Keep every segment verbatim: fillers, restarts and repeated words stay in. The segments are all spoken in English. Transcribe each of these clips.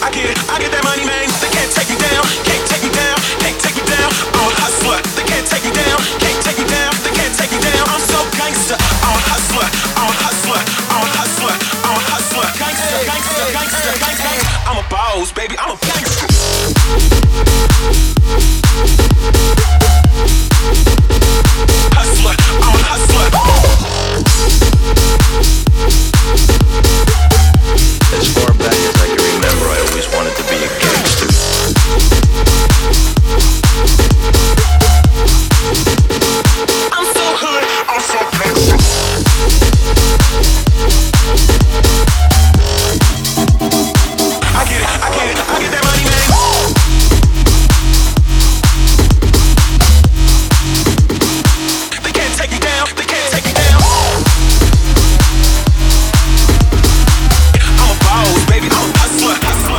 I get it, I get that money, man. They can't take me down, can't take me down, can't take me down. I'm a hustler, they can't take me down, can't take me down, they can't take me down. I'm so gangster, I'm a hustler, I'm a hustler, I'm a hustler, I'm a hustler. Gangster, gangster, gangster, gangster. I'm a boss, baby, I'm a gangster. Hustler, I'm a hustler. As far back as I can remember, I always wanted to be a gangster. I'm so hood, I'm so gangster. I get it, I get it, I get that money, man. They can't take me down, they can't take me down. I'm a boss, baby, I'm a hustler, hustler.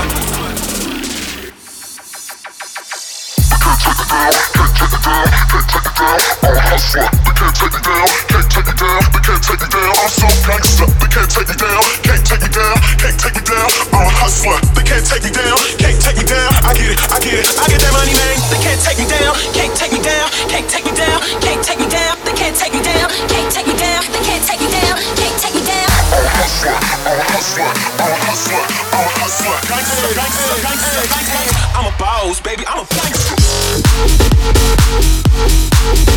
They can't take me down, can't take me down, they can't take me down. I'm so gangster, they can't take me down, can't take me down, can't take me down. I'm a hustler, they can't take me down, can't take me down. I get it, I get it, I get that money, man. They can't take me down, can't take me down, can't take me down, can't take me down. They can't take me down, can't take me down, they can't take me down, can't take me down. I'm a hustler, I'm a hustler, I'm a hustler, I'm a hustler. Gangster, gangster, gangster, gangster. I'm a boss, baby, I'm a gangster.